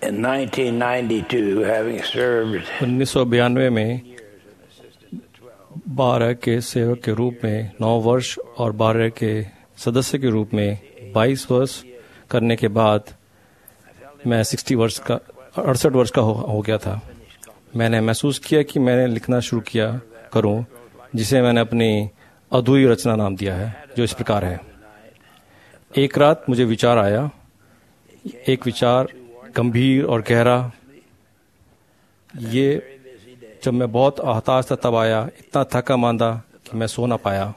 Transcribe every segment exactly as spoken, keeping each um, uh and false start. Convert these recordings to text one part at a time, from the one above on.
In nineteen ninety-two, having served उन्नीस सौ बयानवे में बारह के सेवक के रूप में नौ वर्ष और बारह के सदस्य के रूप में बाईस वर्ष करने के बाद मैं साठ वर्ष का अड़सठ वर्ष का हो, हो गया था। मैंने महसूस किया कि मैंने लिखना शुरू किया करूं, जिसे मैंने अपनी अधूरी रचना नाम दिया है, जो इस प्रकार है। एक रात मुझे विचार आया, एक विचार गंभीर और गहरा। ये जब मैं बहुत हताश था तब आया, इतना थका मांदा कि मैं सो ना पाया।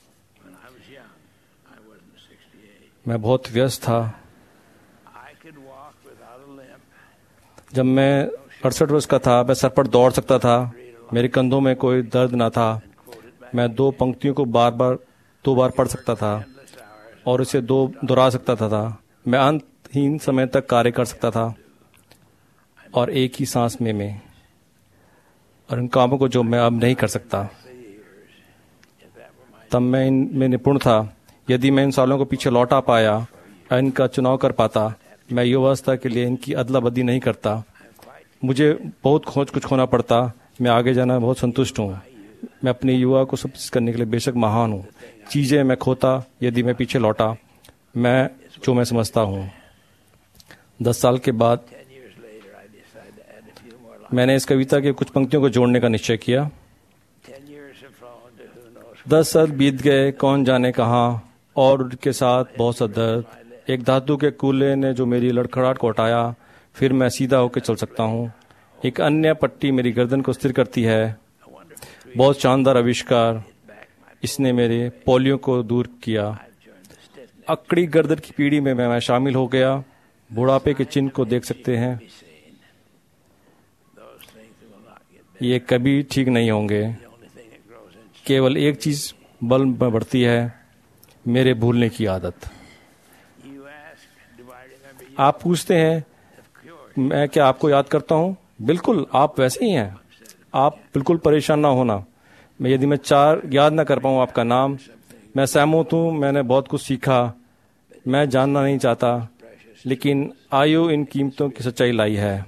मैं बहुत व्यस्त था। जब मैं अड़सठ वर्ष का था, मैं सर पर दौड़ सकता था, मेरे कंधों में कोई दर्द ना था। मैं दो पंक्तियों को बार बार दो बार पढ़ सकता था और इसे दो दोहरा सकता था, था। मैं अंतहीन समय तक कार्य कर सकता था और एक ही सांस में में और उन कामों को जो मैं अब नहीं कर सकता। तब मैं इनमें निपुण था। यदि मैं इन सालों को पीछे लौटा पाया और इनका चुनाव कर पाता, मैं युवावस्था के लिए इनकी अदला बदली नहीं करता। मुझे बहुत खोज कुछ खोना पड़ता। मैं आगे जाना बहुत संतुष्ट हूँ। मैं अपनी युवा को सब करने के लिए बेशक महान हूँ। चीज़ें मैं खोता यदि मैं पीछे लौटा, मैं जो मैं समझता हूँ। दस साल के बाद मैंने इस कविता के कुछ पंक्तियों को जोड़ने का निश्चय किया। दस साल बीत गए, कौन जाने कहाँ, और उनके साथ बहुत सा दर्द। एक धातु के कूले ने जो मेरी लड़खड़ाहट को हटाया, फिर मैं सीधा होकर चल सकता हूँ। एक अन्य पट्टी मेरी गर्दन को स्थिर करती है। बहुत शानदार आविष्कार, इसने मेरे पोलियो को दूर किया। अकड़ी गर्दन की पीढ़ी में मैं शामिल हो गया। बुढ़ापे के चिन्ह को देख सकते हैं, ये कभी ठीक नहीं होंगे। केवल एक चीज बल में बढ़ती है, मेरे भूलने की आदत। आप पूछते हैं मैं क्या आपको याद करता हूँ? बिल्कुल, आप वैसे ही हैं। आप बिल्कुल परेशान ना होना। मैं यदि मैं चार याद ना कर पाऊँ आपका नाम, मैं सहमत हूँ। मैंने बहुत कुछ सीखा, मैं जानना नहीं चाहता, लेकिन आयु इन कीमतों की सच्चाई लाई है।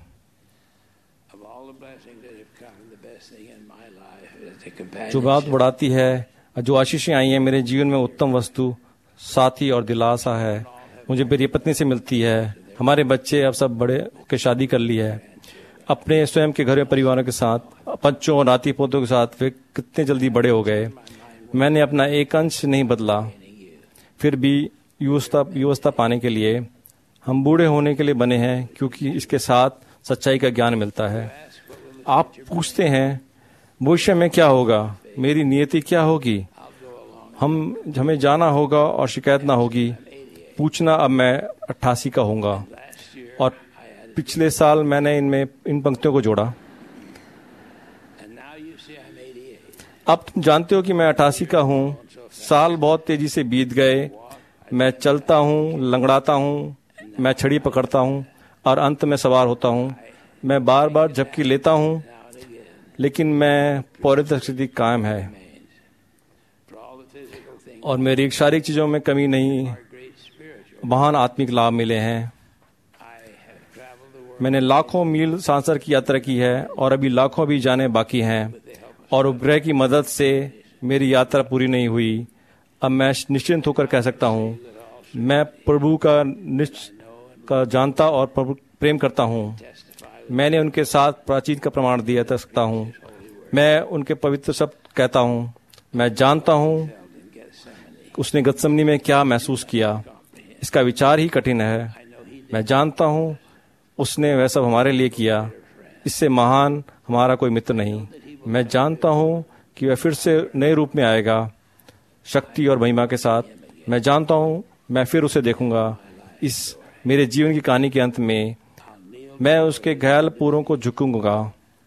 जो बात बढ़ाती है, जो आशीषें आई हैं मेरे जीवन में, उत्तम वस्तु, साथी और दिलासा है। मुझे मेरी पत्नी से मिलती है। हमारे बच्चे अब सब बड़े होकर शादी कर ली है, अपने स्वयं के घर में परिवारों के साथ, बच्चों और नाती पोतों के साथ। वे कितने जल्दी बड़े हो गए। मैंने अपना एक अंश नहीं बदला, फिर भी युवस्था युवस्था पाने के लिए हम बूढ़े होने के लिए बने हैं, क्योंकि इसके साथ सच्चाई का ज्ञान मिलता है। आप पूछते हैं भविष्य में क्या होगा, मेरी नियति क्या होगी। हम हमें जाना होगा और शिकायत ना होगी। पूछना अब मैं अट्ठासी का होऊंगा, और पिछले साल मैंने इनमें इन पंक्तियों को जोड़ा। अब तुम जानते हो कि मैं अट्ठासी का हूँ। साल बहुत तेजी से बीत गए। मैं चलता हूँ, लंगड़ाता हूँ, मैं छड़ी पकड़ता हूँ और अंत में सवार होता हूँ। मैं बार बार झपकी लेता हूँ, लेकिन मैं पूरी स्थिति कायम है और मेरी शारीरिक चीजों में कमी नहीं। महान आत्मिक लाभ मिले हैं। मैंने लाखों मील सांसर की यात्रा की है और अभी लाखों भी जाने बाकी हैं, और उपग्रह की मदद से मेरी यात्रा पूरी नहीं हुई। अब मैं निश्चिंत होकर कह सकता हूँ, मैं प्रभु का निश्च का जानता और प्रभु प्रेम करता हूँ। मैंने उनके साथ प्राचीन का प्रमाण दिया जा सकता हूँ। मैं उनके पवित्र शब्द कहता हूँ। मैं जानता हूँ उसने गतसमनी में क्या महसूस किया। इसका विचार ही कठिन है। मैं जानता हूँ उसने वह सब हमारे लिए किया। इससे महान हमारा कोई मित्र नहीं। मैं जानता हूँ कि वह फिर से नए रूप में आएगा, शक्ति और महिमा के साथ। मैं जानता हूँ मैं फिर उसे देखूंगा। इस मेरे जीवन की कहानी के अंत में मैं उसके घायल पूरों को झुकूंगा,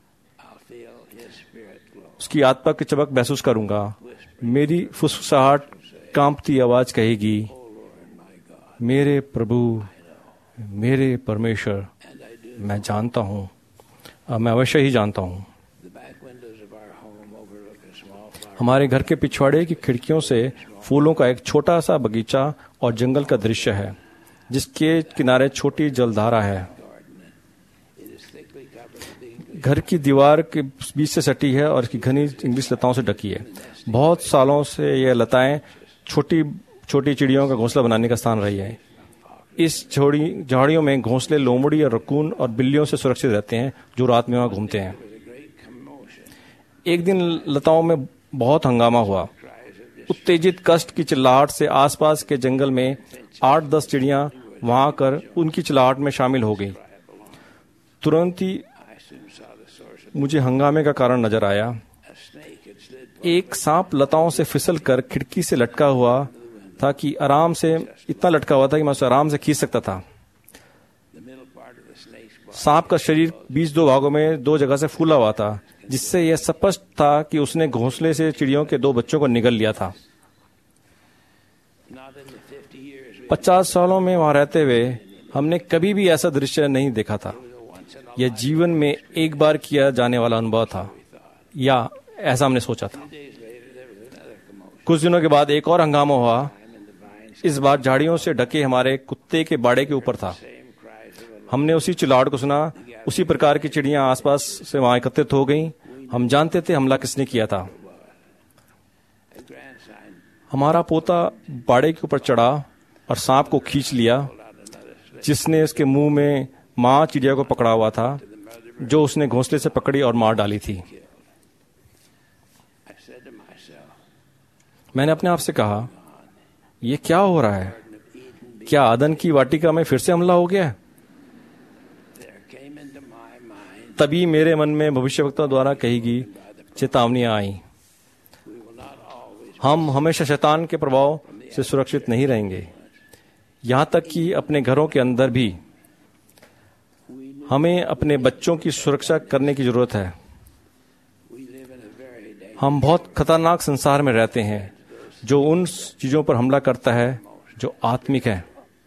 उसकी आत्मा की चमक महसूस करूंगा। मेरी फुसफुसाहट कांपती आवाज कहेगी, मेरे प्रभु, मेरे परमेश्वर। मैं जानता हूँ, अब मैं अवश्य ही जानता हूँ। हमारे घर के पिछवाड़े की खिड़कियों से फूलों का एक छोटा सा बगीचा और जंगल का दृश्य है, जिसके किनारे छोटी जलधारा है। घर की दीवार के बीच से सटी है और इसकी घनी इंग्लिश लताओं से ढकी है। बहुत सालों से यह लताएं छोटी छोटी चिड़ियों का घोंसला बनाने का स्थान रही है। इस झोड़ी झाड़ियों में घोंसले लोमड़ी और रकून और बिल्लियों से सुरक्षित रहते हैं जो रात में वहां घूमते हैं। एक दिन लताओं में बहुत हंगामा हुआ। उत्तेजित कष्ट की चिल्लाहट से आसपास के जंगल में आठ दस चिड़ियां वहां आकर उनकी चिल्लाहट में शामिल हो गई। तुरंत ही मुझे हंगामे का कारण नजर आया। एक सांप लताओं से फिसल कर खिड़की से लटका हुआ था कि आराम से इतना लटका हुआ था कि मैं उसे आराम से खींच सकता था। सांप का शरीर बीच दो भागों में दो जगह से फूला हुआ था, जिससे यह स्पष्ट था कि उसने घोंसले से चिड़ियों के दो बच्चों को निगल लिया था। पचास सालों में वहां रहते हुए हमने कभी भी ऐसा दृश्य नहीं देखा था। यह जीवन में एक बार किया जाने वाला अनुभव था, या ऐसा हमने सोचा था। कुछ दिनों के बाद एक और हंगामा हुआ। इस बार झाड़ियों से ढके हमारे कुत्ते के बाड़े के ऊपर था। हमने उसी चिल्लाहट को सुना। उसी प्रकार की चिड़ियां आसपास से वहां एकत्रित हो गईं। हम जानते थे हमला किसने किया था। हमारा पोता बाड़े के ऊपर चढ़ा और सांप को खींच लिया, जिसने उसके मुंह में मां चिड़िया को पकड़ा हुआ था, जो उसने घोंसले से पकड़ी और मार डाली थी। मैंने अपने आप से कहा, यह क्या हो रहा है? क्या आदन की वाटिका में फिर से हमला हो गया? तभी मेरे मन में भविष्यवक्ता द्वारा कही गई चेतावनियां आई। हम हमेशा शैतान के प्रभाव से सुरक्षित नहीं रहेंगे। यहां तक कि अपने घरों के अंदर भी हमें अपने बच्चों की सुरक्षा करने की जरूरत है। हम बहुत खतरनाक संसार में रहते हैं जो उन चीजों पर हमला करता है जो आत्मिक है।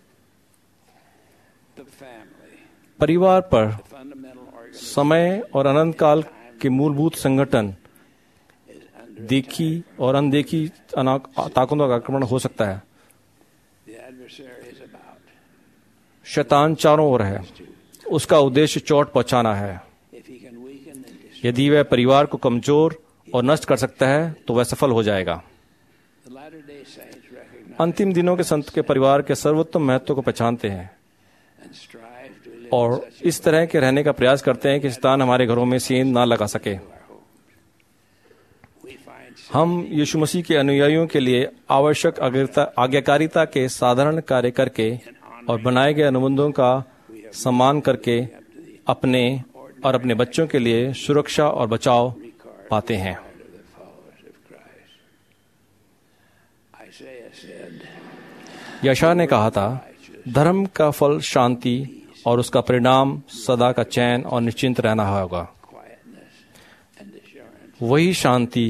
परिवार पर समय और अनंत काल के मूलभूत संगठन देखी और अनदेखी ताकतों का आक्रमण हो सकता है। शैतान चारों ओर है। उसका उद्देश्य चोट पहुंचाना है। यदि वह परिवार को कमजोर और नष्ट कर सकता है तो वह सफल हो जाएगा। अंतिम दिनों के संत के परिवार के सर्वोत्तम महत्व को पहचानते हैं और इस तरह के रहने का प्रयास करते हैं कि शैतान हमारे घरों में सेंध ना लगा सके। हम यीशु मसीह के अनुयायियों के लिए आवश्यक आज्ञाकारिता के साधारण कार्य करके और बनाए गए अनुबंधों का सम्मान करके अपने और अपने बच्चों के लिए सुरक्षा और बचाव पाते हैं। यशायाह ने कहा था, धर्म का फल शांति और उसका परिणाम सदा का चैन और निश्चिंत रहना होगा। वही शांति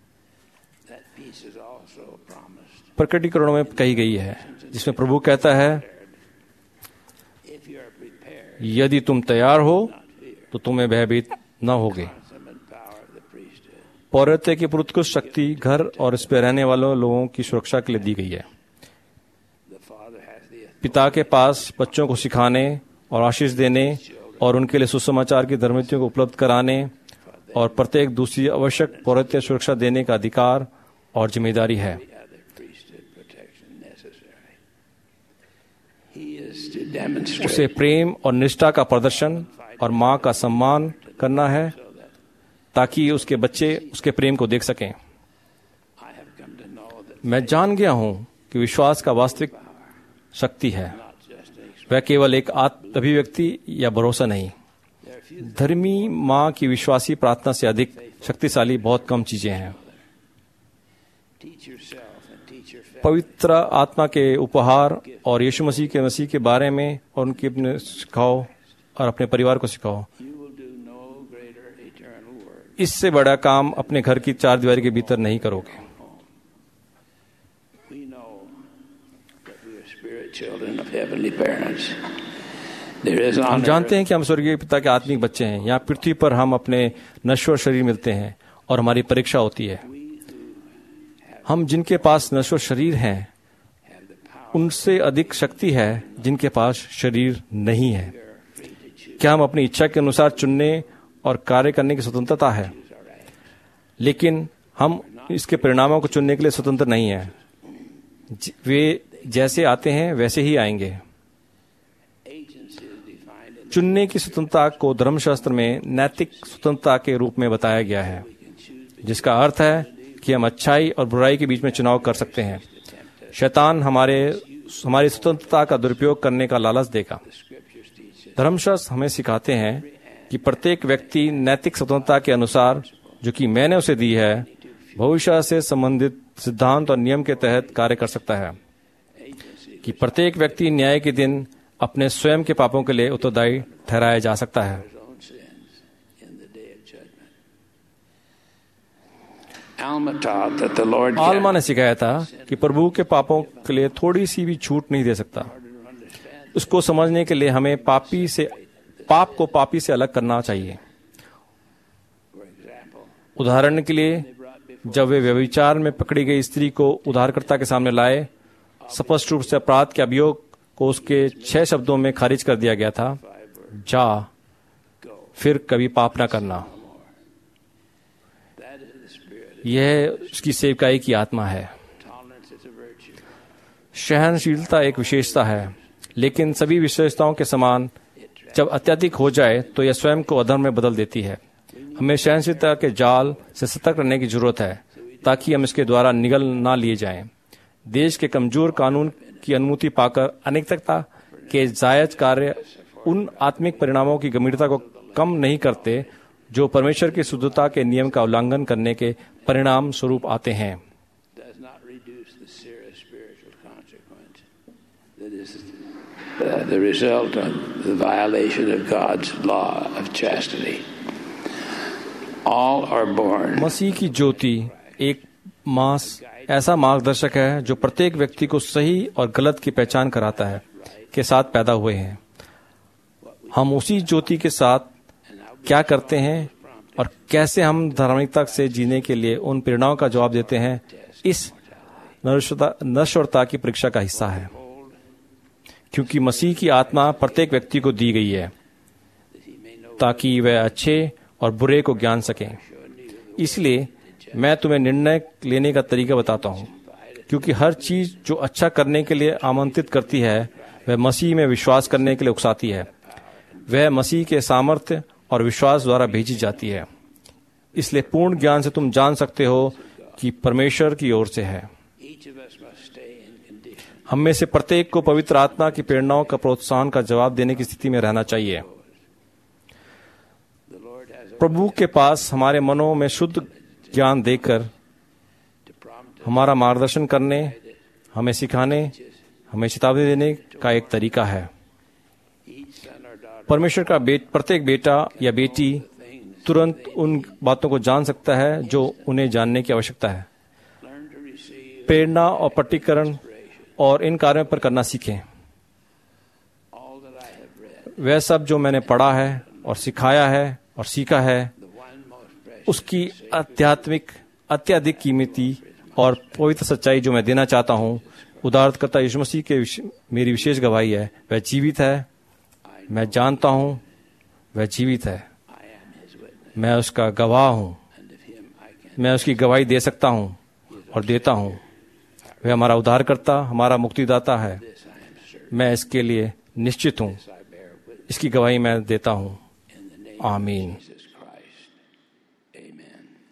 प्रकटीकरण में कही गई है, जिसमें प्रभु कहता है, यदि तुम तैयार हो तो तुम्हें भयभीत न होगे। पौरत्य की उत्कृष्ट शक्ति घर और इस पर रहने वालों लोगों की सुरक्षा के लिए दी गई है। पिता के पास बच्चों को सिखाने और आशीष देने और उनके लिए सुसमाचार की धर्मनीतियों को उपलब्ध कराने और प्रत्येक दूसरी आवश्यक पौरत्य सुरक्षा देने का अधिकार और जिम्मेदारी है। उसे प्रेम और निष्ठा का प्रदर्शन और मां का सम्मान करना है ताकि उसके बच्चे उसके प्रेम को देख सकें। मैं जान गया हूं कि विश्वास का वास्तविक शक्ति है, वह केवल एक आत्म अभिव्यक्ति या भरोसा नहीं। धर्मी मां की विश्वासी प्रार्थना से अधिक शक्तिशाली बहुत कम चीजें हैं। पवित्र आत्मा के उपहार और यीशु मसीह के मसीह के बारे में और उनके अपने सिखाओ और अपने परिवार को सिखाओ। इससे बड़ा काम अपने घर की चार दीवारी के भीतर नहीं करोगे। हम जानते हैं कि हम स्वर्गीय पिता के आत्मिक बच्चे हैं। यहाँ पृथ्वी पर हम अपने नश्वर शरीर मिलते हैं और हमारी परीक्षा होती है। हम जिनके पास नश्वर शरीर हैं उनसे अधिक शक्ति है जिनके पास शरीर नहीं है। क्या हम अपनी इच्छा के अनुसार चुनने और कार्य करने की स्वतंत्रता है, लेकिन हम इसके परिणामों को चुनने के लिए स्वतंत्र नहीं हैं। वे जैसे आते हैं वैसे ही आएंगे। चुनने की स्वतंत्रता को धर्मशास्त्र में नैतिक स्वतंत्रता के रूप में बताया गया है, जिसका अर्थ है कि हम अच्छाई और बुराई के बीच में चुनाव कर सकते हैं। शैतान हमारे हमारी स्वतंत्रता का दुरुपयोग करने का लालच देगा। धर्मशास्त्र हमें सिखाते हैं कि प्रत्येक व्यक्ति नैतिक स्वतंत्रता के अनुसार, जो कि मैंने उसे दी है, भविष्य से संबंधित सिद्धांत और नियम के तहत कार्य कर सकता है। कि प्रत्येक व्यक्ति न्याय के दिन अपने स्वयं के पापों के लिए उत्तरदायी ठहराया जा सकता है। आल्मा ने सिखाया था कि प्रभु के पापों के लिए थोड़ी सी भी छूट नहीं दे सकता। उसको समझने के लिए हमें पापी से पाप को पापी से अलग करना चाहिए। उदाहरण के लिए, जब वे व्यभिचार में पकड़ी गई स्त्री को उद्धारकर्ता के सामने लाए, स्पष्ट रूप से अपराध के अभियोग को उसके छह शब्दों में खारिज कर दिया गया था, जा, फिर कभी पाप न करना। यह उसकी सेवकाई की आत्मा है। सहनशीलता एक विशेषता है, लेकिन सभी विशेषताओं के समान जब अत्यधिक हो जाए तो यह स्वयं को अधर्म में बदल देती है। हमें सहनशीलता के जाल से सतर्क रहने की जरूरत है, ताकि हम इसके द्वारा निगल ना लिए जाएं। देश के कमजोर कानून की अनुमति पाकर अनैतिकता के जायज कार्य उन आत्मिक परिणामों की गंभीरता को कम नहीं करते जो परमेश्वर की शुद्धता के नियम का उल्लंघन करने के परिणाम स्वरूप आते हैं। The result of the violation of God's law of chastity. All are born. मसीह की ज्योति एक मास ऐसा मार्गदर्शक है जो प्रत्येक व्यक्ति को सही और गलत की पहचान कराता है के साथ पैदा हुए हैं। हम उसी ज्योति के साथ क्या करते हैं और कैसे हम धार्मिकता से जीने के लिए उन प्रेरणाओं का जवाब देते हैं, इस नश्वरता की परीक्षा का हिस्सा है। क्योंकि मसीह की आत्मा प्रत्येक व्यक्ति को दी गई है ताकि वह अच्छे और बुरे को ज्ञान सकें। इसलिए मैं तुम्हें निर्णय लेने का तरीका बताता हूँ, क्योंकि हर चीज जो अच्छा करने के लिए आमंत्रित करती है वह मसीह में विश्वास करने के लिए उकसाती है। वह मसीह के सामर्थ्य और विश्वास द्वारा भेजी जाती है। इसलिए पूर्ण ज्ञान से तुम जान सकते हो कि परमेश्वर की ओर से है। हम में से प्रत्येक को पवित्र आत्मा की प्रेरणाओं का प्रोत्साहन का जवाब देने की स्थिति में रहना चाहिए। प्रभु के पास हमारे मनों में शुद्ध ज्ञान देकर हमारा मार्गदर्शन करने, हमें सिखाने, हमें चेतावनी देने का एक तरीका है। परमेश्वर का बेट प्रत्येक बेटा या बेटी तुरंत उन बातों को जान सकता है जो उन्हें जानने की आवश्यकता है। प्रेरणा और पट्टीकरण और इन कार्यों पर करना सीखें। वह सब जो मैंने पढ़ा है और सिखाया है और सीखा है, उसकी आध्यात्मिक अत्यधिक कीमती और पवित्र सच्चाई जो मैं देना चाहता हूँ, उद्धारकर्ता यीशु मसीह के मेरी विशेष गवाही है। वह जीवित है, मैं जानता हूँ वह जीवित है, मैं उसका गवाह हूँ, मैं उसकी गवाही दे सकता हूँ और देता हूँ। वह हमारा उद्धारकर्ता, हमारा मुक्तिदाता है। मैं इसके लिए निश्चित हूँ, इसकी गवाही मैं देता हूँ। आमीन।